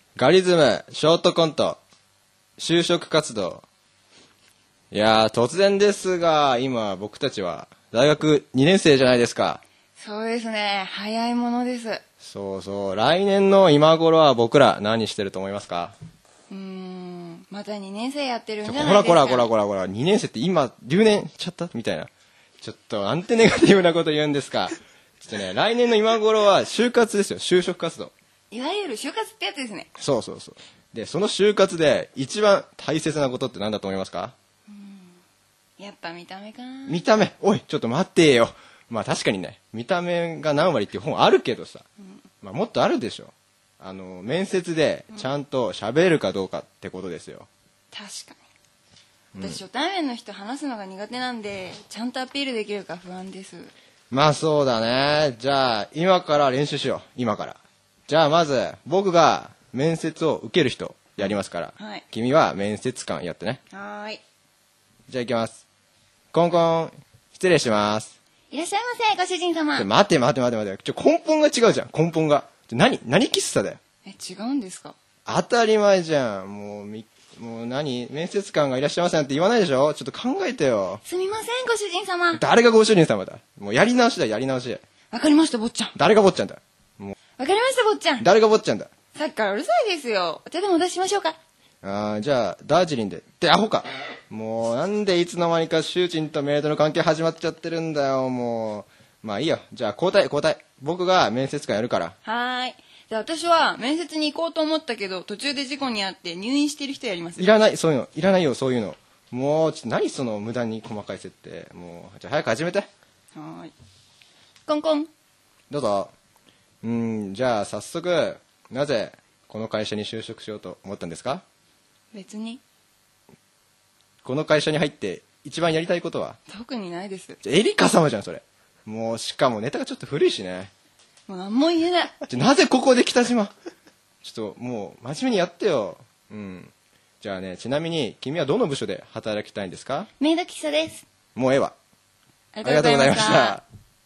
ガリズム、ショートコント、就職活動。いやー、突然ですが、今僕たちは大学2年生じゃないですか。 そうですね。早いものです。 そうそう、来年の今頃は僕ら何してると思いますか？ また2年生やってるんじゃないですか。 こら、2年生って今、留年しちゃったみたいな。ちょっと、なんてネガティブなこと言うんですか。ちょっとね、来年の今頃は就活ですよ、就職活動。 いわゆる就活ってやつですね。 そうそうそう。で、その就活で一番大切なことって何だと思いますか？ やっぱ見た目かな。 見た目。おい、ちょっと待ってよ。まあ確かにね、見た目が何割っていう本あるけどさ、まあもっとあるでしょ。面接でちゃんと喋るかどうかってことですよ。 確かに。私、初対面の人話すのが苦手なんで、ちゃんとアピールできるか不安です。 まあそうだね。じゃあ、今から練習しよう。今から。じゃあまず、僕が面接を受ける人やりますから、 はい、 君は面接官やってね。 はーい。 じゃあ行きます。コンコン、失礼します。 いらっしゃいませ、ご主人様。 待て。根本が違うじゃん、根本が。何喫茶だよ。 違うんですか？ 当たり前じゃん。もう面接官がいらっしゃいませなんて言わないでしょ。ちょっと考えてよ。 すみません、ご主人様。 誰がご主人様だ。もうやり直しだ、やり直し。 わかりました、坊ちゃん。 誰が坊ちゃんだ。 わかりました、坊ちゃん。 誰が坊ちゃんだ。 さっきからうるさいですよ。お茶でもお出ししましょうか。 じゃあ、ダージリンで。ってアホか。もう、なんでいつの間にか囚人とメイドの関係始まっちゃってるんだよ、もう。まあいいよ。じゃあ、交代。僕が面接官やるから。 はーい。じゃあ私は面接に行こうと思ったけど、途中で事故に遭って入院してる人やります。 いらない、そういうの。いらないよ、そういうの。もう、何その無駄に細かい設定。もう、じゃあ早く始めて。 はーい。コンコン。 どうぞ。じゃあ早速、なぜこの会社に就職しようと思ったんですか？ 別に。 この会社に入って一番やりたいことは？ 特にないです。 エリカ様じゃん、それ。もう、しかもネタがちょっと古いしね。 もう何も言えない。 なぜここで北島？ちょっともう真面目にやってよ。じゃあね、ちなみに君はどの部署で働きたいんですか？ メイド喫茶です。 もうええわ。 ありがとうございました。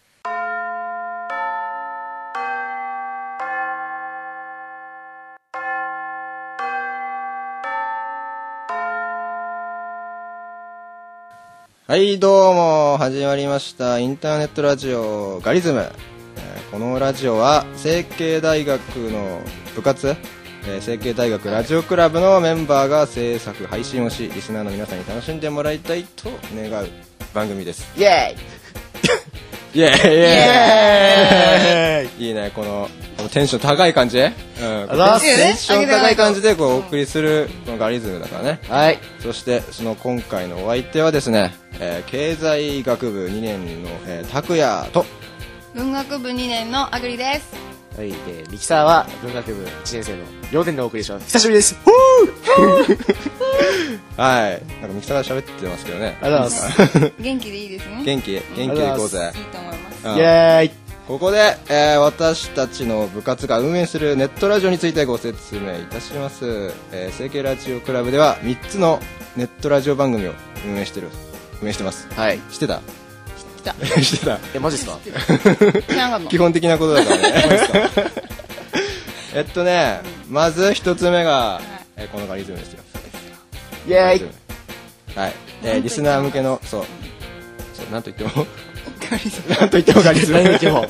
はい、どうも始まりましたインターネットラジオガリズム。このラジオは成蹊大学の部活、成蹊大学ラジオクラブのメンバーが制作配信をし、リスナーの皆さんに楽しんでもらいたいと願う番組です。 イエーイイエーイ。いいね、このテンション高い感じ。テンション高い感じでお送りするこのガリズムだからね。 はい。 そしてその今回のお相手はですね、経済学部2年の拓也と文学部2年のあぐりです。 はい、ミキサーは文学部1年生の両点でお送りします。久しぶりです。 はい。なんかミキサーが喋ってますけどね。 ありがとうございます。 元気でいいですね。 元気でいこうぜ。 いいと思います。 イエーイ。 ここで、私たちの部活が運営するネットラジオについてご説明いたします。成蹊ラジオクラブでは3つのネットラジオ番組を運営してます。 はい。 知ってた？知ってた。 マジっすか？ 基本的なことだからね。まず1つ目が、このガリズムですよ。 イエーイ。 はい。リスナー向けの、そう、なんと言ってもなんと言ってもガリズム。ちょっ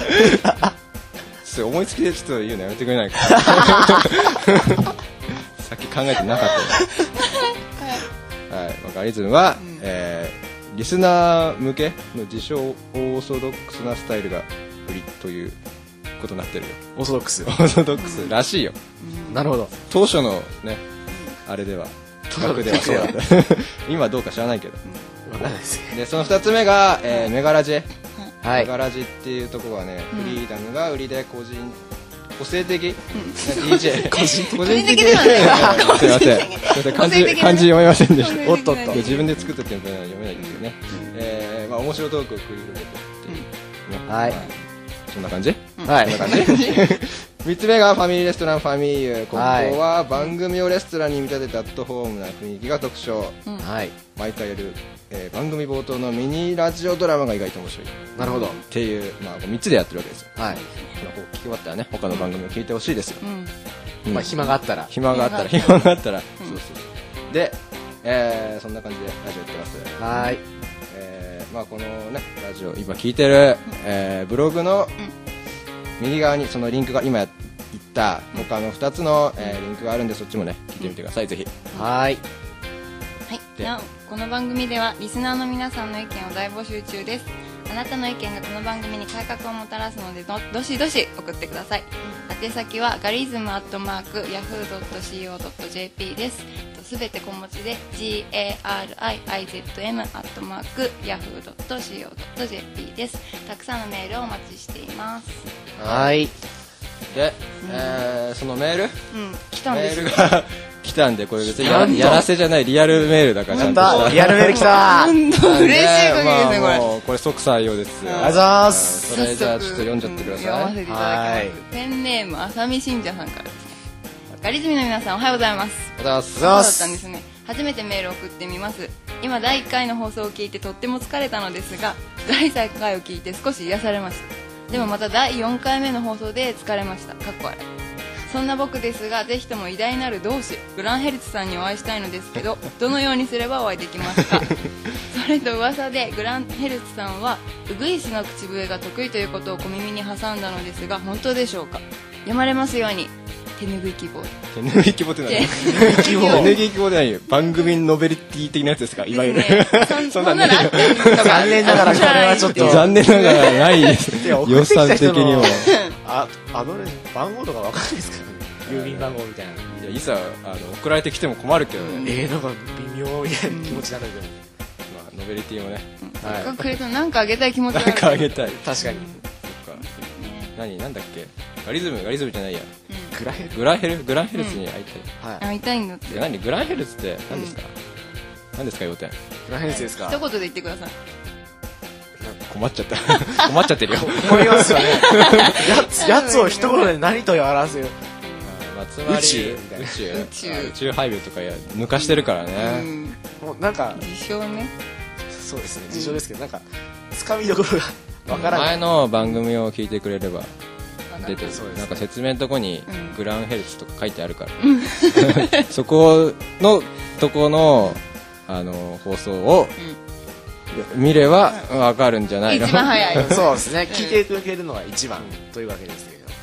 と思いつきでちょっと言うのやめてくれないか。さっき考えてなかったよ。はい。ガリズムは、リスナー向けの自称オーソドックスなスタイルが売りということになってるよ。 オーソドックス。 オーソドックスらしいよ。 なるほど。 当初のね、あれでは、企画ではそうだった。今どうか知らないけど。 わかんないですね。 で、その2つ目が、メガラジ。 はい。 メガラジっていうところはね、フリーダムが売りで個性的 DJ。個人的ではない。すいません。漢字読めませんでした。 おっとっと。 自分で作ったっていうのは読めないんですけどね。まあ面白トークを繰り広げてっていう。 はい。 そんな感じ？ はい。 そんな感じ？ 3つ目がファミリーレストランファミリーユ。ここは番組をレストランに見立てたアットホームな雰囲気が特徴。 はい。 毎回やる、番組冒頭のミニラジオドラマが意外と面白い。 なるほど。 っていう、まあ、3つでやってるわけですよ。 はい。 こう聞き終わったらね、他の番組を聞いてほしいですよ。 まあ、暇があったら。 暇があったら。そうそう。で、そんな感じでラジオやってます。 はい。 まあ、このね、ラジオ、今聞いてる、ブログの右側にそのリンクが今言った他の2つの、リンクがあるんで、そっちもね、聞いてみてください、ぜひ。 はい。 はい。なお、この番組ではリスナーの皆さんの意見を大募集中です。あなたの意見がこの番組に改革をもたらすので、どしどし送ってください。宛先はガリズム@yahoo.co.jp です。すべて小文字で garizm@yahoo.co.jp です。たくさんのメールをお待ちしています。 はい。 で、そのメール、 来たんです。 メールが来たんで、これ別にやらせじゃないリアルメールだからちゃんとしたリアルメール来た嬉しい限りですね、これ。 これ即採用です。 ありがとうございます。 それじゃあちょっと読んじゃってください。 読ませていただきます。ペンネームあさみ信者さんからですね。ガリズミの皆さん、おはようございます。 おはようございます。 そうだったんですね。初めてメールを送ってみます。今第1回の放送を聞いてとっても疲れたのですが、第3回を聞いて少し癒されました。でもまた第4回目の放送で疲れました。かっこ悪い。そんな僕ですが、ぜひとも偉大なる同志グランヘルツさんにお会いしたいのですけど、どのようにすればお会いできますか？それと噂でグランヘルツさんはウグイスの口笛が得意ということを小耳に挟んだのですが、本当でしょうか？読まれますように。手拭い希望。 手拭い希望って何？手拭い希望って何？番組ノベリティ的なやつですか？いわゆる。 そんなのあって残念ながらこれはちょっと残念ながらないです。予算的にも。 番号とかわかんないですかね。郵便番号みたいな。 いや、いざ送られてきても困るけどね。 なんか微妙みたいな気持ちになるけど。 まあノベリティもね。 はい。くれとなんかあげたい気持ちがある。 なんかあげたい。 確かに。 そっか。なんだっけ？ガリズムじゃないや。グランヘルツに会いたい。 会いたいんだって。 何？グランヘルツって何ですか？何ですか要点？ グランヘルツですか？ 一言で言ってください。 困っちゃった。困っちゃってるよ。 困りますよね。やつを一言で何と表すよ。 つまり宇宙配備とか抜かしてるからね。 もうなんか自称ね。 そうですね、自称ですけど、なんかつかみどころがわからない。 前の番組を聞いてくれれば出てる。なんか説明のとこにグランヘルツとか書いてあるから。そこのとこの放送を見ればわかるんじゃないの？ 一番早い。 そうですね。聞いてくれるのが一番というわけですけど。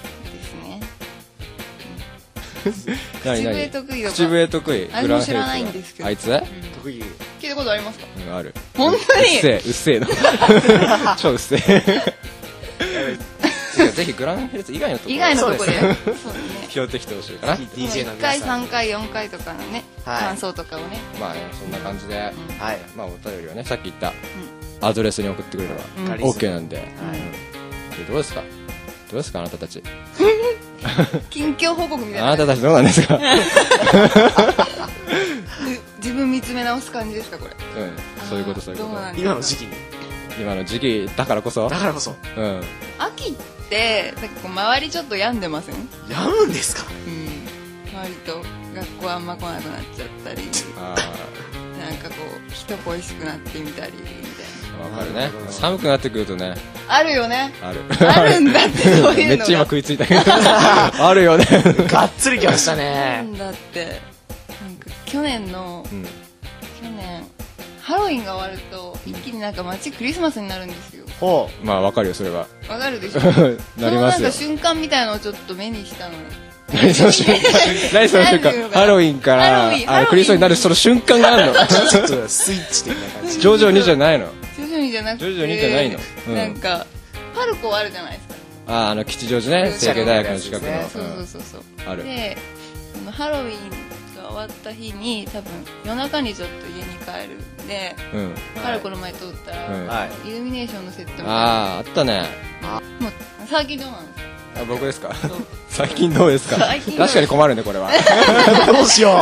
ですね。口笛得意だから。 口笛得意。 あれも知らないんですけど。 あいつ？ 得意。 聞いたことありますか？ ある。 本当に？ うっせえの。超うっせえ。ぜひグランヘルツ以外のところ。 以外のところで。そうね。 拾ってきてほしいかな。 DJ の 1回、3回、4回とかのね、感想とかをね。 まあね、そんな感じで、はい。まあお便りはね、さっき言ったアドレスに送ってくれれば OK なんで。どうですか？どうですかあなたたち？ 近況報告みたいな。 あなたたちどうなんですか？ 自分見つめ直す感じですかこれ？ そういうこと。 今の時期に。 今の時期だからこそ。 秋ってなんかこう周りちょっと病んでません？ 病むんですか？ 割と学校あんま来なくなっちゃったり、なんかこう人恋しくなってみたりみたいな。わかるね。寒くなってくるとね。 あるよね。 あるんだってそういうのが。 めっちゃ今食いついたけど。あるよね。 がっつりきましたね。 なんだってなんか去年ハロウィンが終わると一気になんか街クリスマスになるんですよ。 まあわかるよそれは。 わかるでしょ。 なりますよ。 そのなんか瞬間みたいのをちょっと目にしたの。 何その瞬間？ハロウィンからクリスマスになるその瞬間があるの。 ちょっとスイッチ的な感じ。 徐々にじゃないの？ 徐々にじゃなくて。 徐々にじゃないの？ なんかパルコあるじゃないですか。 吉祥寺ね、成蹊大学の近くの。 そう。 ある。 で、ハロウィンが終わった日に多分夜中にちょっと家に帰るんで、パルコの前通ったらイルミネーションのセットみたいな。 あったね。 もう最近どうなんですか？ 僕ですか？最近どうですか？確かに困るねこれは。 どうしよう。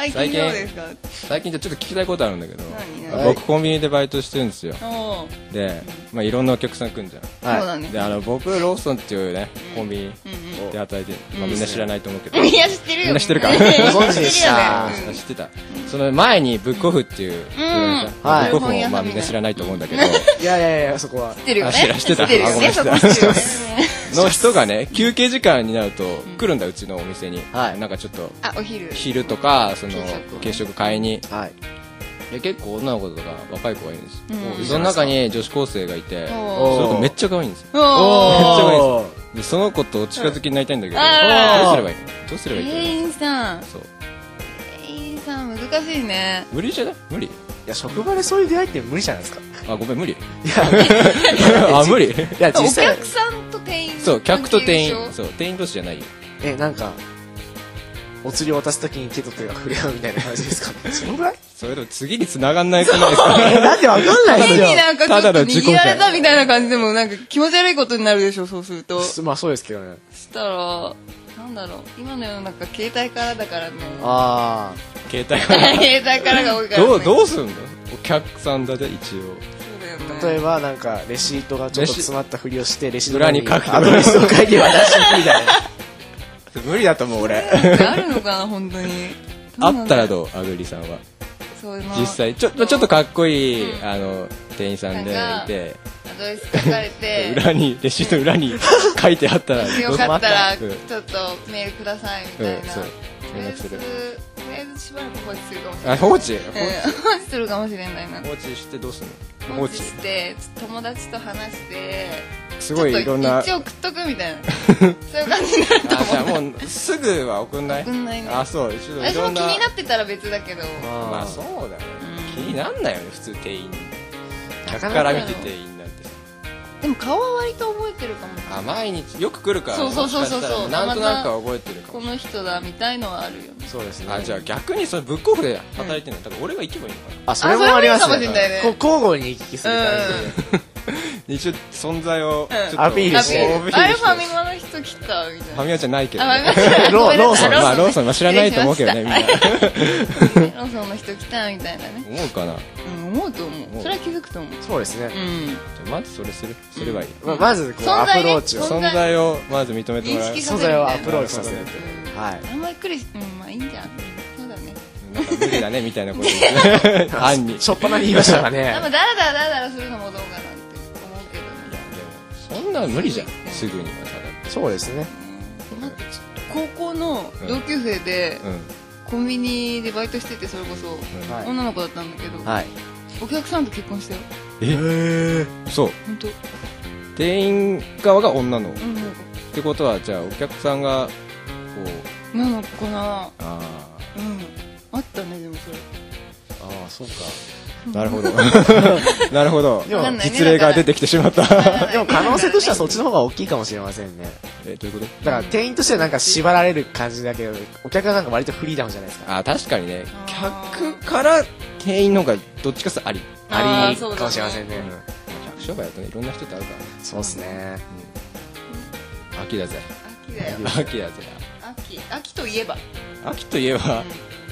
最近どうですか？ 最近ちょっと聞きたいことあるんだけど、 何僕コンビニでバイトしてるんですよ。 おーで、まあいろんなお客さん来るんじゃん。 そうだね。 で、僕ローソンっていうね、コンビニで働いてる。まあみんな知らないと思うけど。 いや、知ってるよ。 みんな知ってるかご存知でした知ってた。その前にブックオフっていう、 はいブックオフもまあみんな知らないと思うんだけど、 いや、そこは。 知ってるよね。 知ってた知ってるよね。そこ知ってるよね。 の人がね、休憩時間になると来るんだ、うちのお店に。 はいなんかちょっと、 あ、お昼。 昼とか、その軽食、 軽食買いに。 はい。 で結構女の子とか若い子がいるんですうんその中に女子高生がいて、そおの子めっちゃ可愛いんですよ。 おめっちゃ可愛いおーでその子とお近づきになりたいんだけど、 あーどうすればいいのどうすればいい店員さん。 そう。 店員さん難しいね。 無理じゃない無理いや、職場でそういう出会いって無理じゃないですか。 あ、ごめん、無理いや、 あ、無理いや、 お実際客、さんと店員。 そう、客と店員関係。でしょそう、店員同士じゃないよ。 なんか、お釣りを渡すときに手と手が触れ合うみたいな感じですかね。そのぐらいそれと次に繋がんないくないですかなんでわかんないですよ変に。なんかちょっとただの自己握られたみたいな感じでもなんか気持ち悪いことになるでしょ、そうすると。そまあそうですけどね。 したら、なんだろう。今の世の中携帯からだからね。 あ携帯が。 携帯からが多いからね。 どうすんのお客さんだで、一応。 そうだよね。 ー。例えば、なんか、レシートがちょっと詰まったふりをして、レシート裏に書くアドレスを書いて渡してみたいな。 無理だと思う、俺。 あるのかな、本当に。 あったらうどうアグリさんは。 そういうの。 実際、ちょっとかっこいい、 うん店員さんでなんかいて、 アドレス書かれて、 裏に、レシート裏に書いてあったら、 よかったら、 うんちょっとメールくださいみたいな。 そうとりあえず、 連絡する。 とりあえずしばらく放置するかもしれない。 あ、放置放置するかもしれないな。 放置してどうすんの放置して、友達と話して、 すごいいろんな。 一応送っとくみたいな。そういう感じになるとあ、じゃあ思う。 もう、すぐは送んない送んないね。 あ、そう、一応い私も気ろんな。 になってたら別だけど。 まあそうだよね。気うんになんないよね、普通店員。客客から見て店員なんてさ。 でも顔は割と覚えてるかも。 あ、毎日よく来るから、 そうそうそうそうもしかしたらなんとなくは覚えてるかこも。 の人だみたいのはあるよね。 そうですね。 あ、じゃあ逆にそのブックオフで働いてるの、だから俺が行けばいいのかな。 あ、それもありますあそれもいいかもしれないねこう交互に行き来する感じで。 一応存在をちょっとアピールしてアピールしてあれファミマの人来たみたいな。 ファミマじゃないけどあ、 ね。 ファミマローソンまあローソンは知らないと思うけどね、みんな。 ローソンの人来たみたいなね。 思うかな。 うん、思うと思う。それは気づくと思う。 そうですね。 うん。 じゃあまずそれすればいい。 まず、こう、ア存在ねプローチを。 存在をまず認めてもらう認識。さ素材をアプローチさせるうんはい。 あんまりくりし、まあいいんじゃん。そうだね。 なんか無理だね、みたいなこと言って。案に。 しょっぱなに言いましたかね。 でもだらだらするのもどうかなって思うけどね。 そんなの無理じゃん。すぐにはそうですね。 待って、高校の同級生で、 ただ。うん。 コンビニでバイトしてて、それこそ、 はい女の子だったんだけど、 はい。 お客さんと結婚したよ。 そう。 本当。 店員側が女の子。っうん、なんか、 てことは、じゃあお客さんが、こう、 なのかな。 あうん。あったね、でもそれ。 ああ、そうか。 あ、なるほど。なるほどでも。 わかんないね実例が出てきてしまった。 でも可能性としてはそっちの方が大きいかもしれませんね。 どういうことだから店員としてはなんか縛られる感じだけど、お客はなんか割とフリーダムじゃないですか。 あ、確かにね。 あー客から店員の方がどっちかさあり。 ありそうだねかもしれませんね。 客商売だとね、いろんな人ってあるからね。 そうですね。 秋だぜ。 秋だよ。 秋だぜ。 秋といえば。 秋といえば、秋とい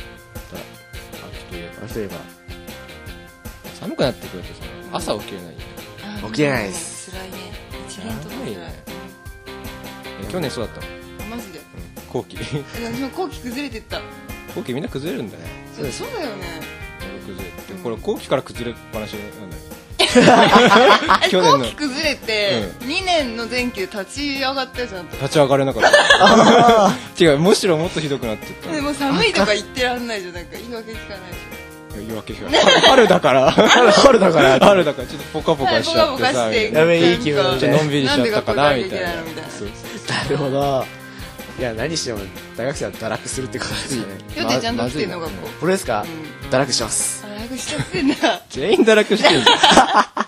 えば、 例えば。 寒くなってくるとさ、朝起きれないよね。 起きれないです辛いね。一年とも辛い。 やばいね去年そうだったもん。 マジで。 後期。 私も後期崩れてった。 後期みんな崩れるんだね。 そうだよね。 崩れて。これ後期から崩れっぱなしなんだよ。去年の後期崩れて、2年の前期で立ち上がったよ、ちゃんと。 立ち上がれなかった。違う、むしろもっとひどくなってった。 でも寒いとか言ってらんないじゃん、なんか言い訳聞かないでし言い訳しかない。春だから。 春だから。 春だからちょっとポカポょ。 カしちゃってさ。 ポカポカしてやべえいい気分なんかちょっとのんびりしちゃったかな、みたいな。 なんで学校行かなきゃいけないのみたいなそうなるほど。いや、何しても大学生は堕落するってことですよね。 よってちゃんと来てんの、 まずいな学校。 これですかうん堕落します。 あ、楽しちゃってんだ。 全員堕落してるじゃん。